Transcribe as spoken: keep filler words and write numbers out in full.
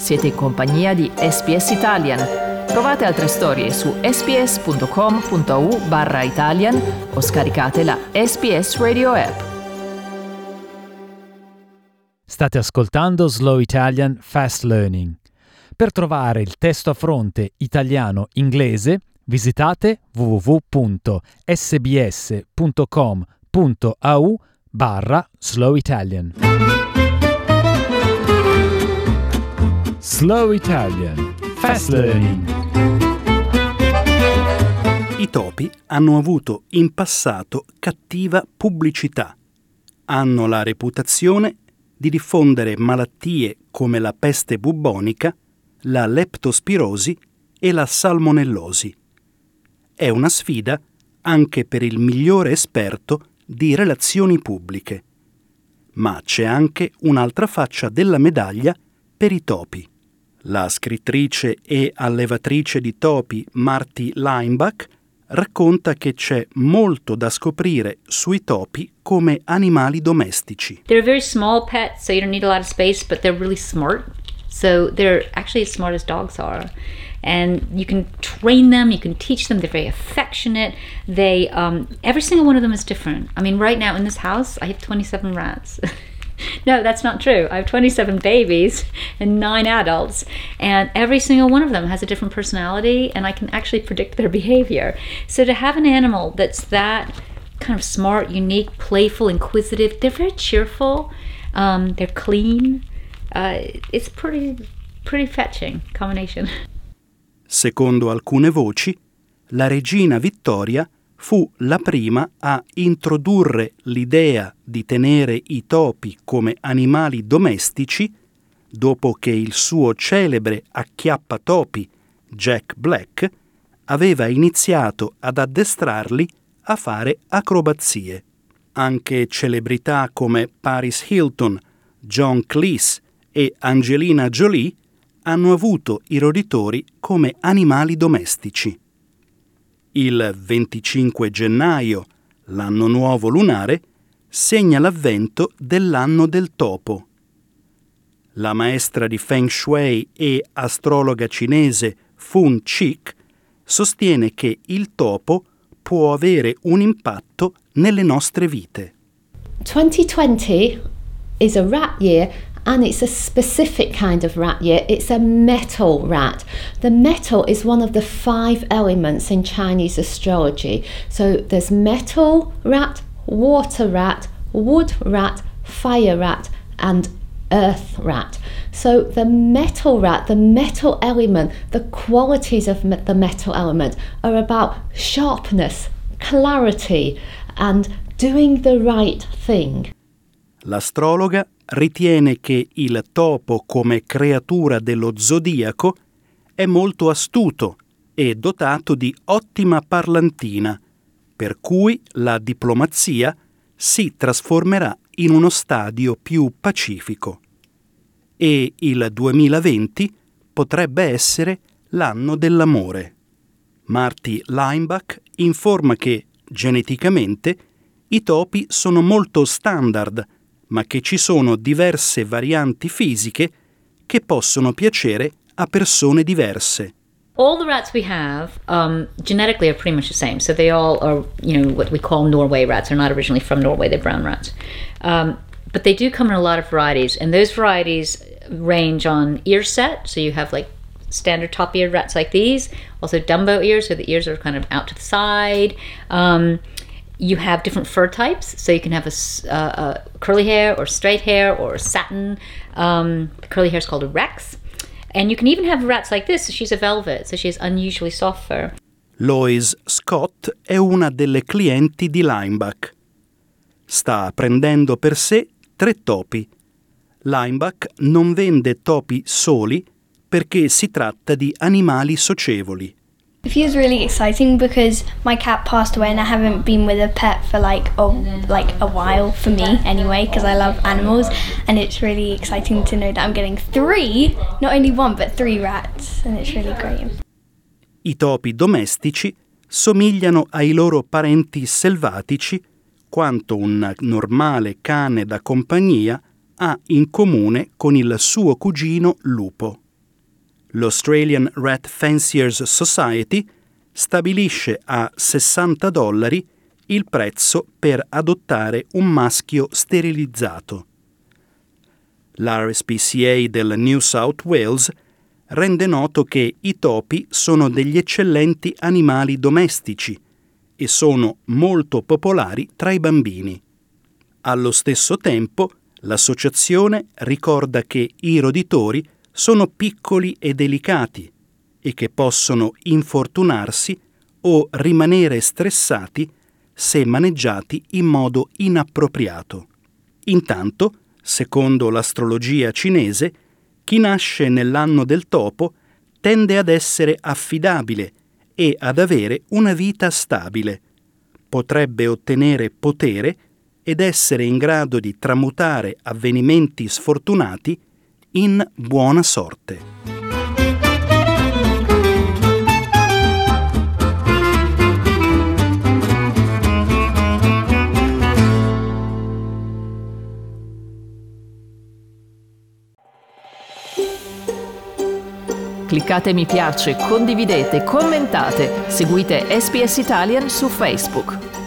Siete in compagnia di S B S Italian. Trovate altre storie su sbs.com.au barra Italian o scaricate la S B S Radio app. State ascoltando Slow Italian Fast Learning. Per trovare il testo a fronte italiano-inglese visitate w w w punto s b s punto com punto a u barra Slow Italian. Slow Italian Fast Learning. I topi hanno avuto in passato cattiva pubblicità. Hanno la reputazione di diffondere malattie come la peste bubbonica, la leptospirosi e la salmonellosi. È una sfida anche per il migliore esperto di relazioni pubbliche. Ma c'è anche un'altra faccia della medaglia per i topi. La scrittrice e allevatrice di topi Marty Leimbach racconta che c'è molto da scoprire sui topi come animali domestici. They're very small pets, so you don't need a lot of space, but they're really smart. So they're actually as smart as dogs are. And you can train them, you can teach them, they're very affectionate. They, um, every single one of them is different. I mean, right now in this house, I have twenty-seven rats. No, that's not true. I have twenty-seven babies and nine adults, and every single one of them has a different personality, and I can actually predict their behavior. So to have an animal that's that kind of smart, unique, playful, inquisitive, they're very cheerful, um, they're clean. Uh, it's pretty, pretty fetching combination. Secondo alcune voci, la regina Vittoria fu la prima a introdurre l'idea di tenere i topi come animali domestici dopo che il suo celebre acchiappatopi Jack Black aveva iniziato ad addestrarli a fare acrobazie. Anche celebrità come Paris Hilton, John Cleese e Angelina Jolie hanno avuto i roditori come animali domestici. Il venticinque gennaio, l'anno nuovo lunare, segna l'avvento dell'anno del topo. La maestra di Feng Shui e astrologa cinese Fun Chick sostiene che il topo può avere un impatto nelle nostre vite. twenty twenty is a rat year, and it's a specific kind of rat year. It's a metal rat. The metal is one of the five elements in Chinese astrology. So there's metal rat, water rat, wood rat, fire rat, and earth rat. So the metal rat, the metal element, the qualities of me- the metal element are about sharpness, clarity, and doing the right thing. L'astrologa ritiene che il topo come creatura dello zodiaco è molto astuto e dotato di ottima parlantina, per cui la diplomazia si trasformerà in uno stadio più pacifico. E il duemilaventi potrebbe essere l'anno dell'amore. Marty Leimbach informa che, geneticamente, i topi sono molto standard, ma che ci sono diverse varianti fisiche che possono piacere a persone diverse. All the rats we have um, genetically are pretty much the same. So they all are, you know, what we call Norway rats. They're not originally from Norway, they're brown rats. Um, but they do come in a lot of varieties, and those varieties range on ear set. So you have like standard top-eared rats like these, also Dumbo ears, so the ears are kind of out to the side. Um, You have different fur types, so you can have a, uh, a curly hair or straight hair or satin. Um, the curly hair is called a Rex. And you can even have rats like this. She's a velvet, so she has unusually soft fur. Lois Scott è una delle clienti di Leimbach. Sta prendendo per sé tre topi. Leimbach non vende topi soli perché si tratta di animali socievoli. It feels really exciting because my cat passed away and I haven't been with a pet for like a, like a while, for me anyway, because I love animals, and it's really exciting to know that I'm getting three, not only one but three rats, and it's really great. I topi domestici somigliano ai loro parenti selvatici quanto un normale cane da compagnia ha in comune con il suo cugino lupo. L'Australian Rat Fanciers Society stabilisce a sessanta dollari il prezzo per adottare un maschio sterilizzato. L'R S P C A del New South Wales rende noto che i topi sono degli eccellenti animali domestici e sono molto popolari tra i bambini. Allo stesso tempo, l'associazione ricorda che i roditori sono piccoli e delicati e che possono infortunarsi o rimanere stressati se maneggiati in modo inappropriato. Intanto, secondo l'astrologia cinese, chi nasce nell'anno del topo tende ad essere affidabile e ad avere una vita stabile. Potrebbe ottenere potere ed essere in grado di tramutare avvenimenti sfortunati in buona sorte. Cliccate mi piace, condividete, commentate, seguite S B S Italian su Facebook.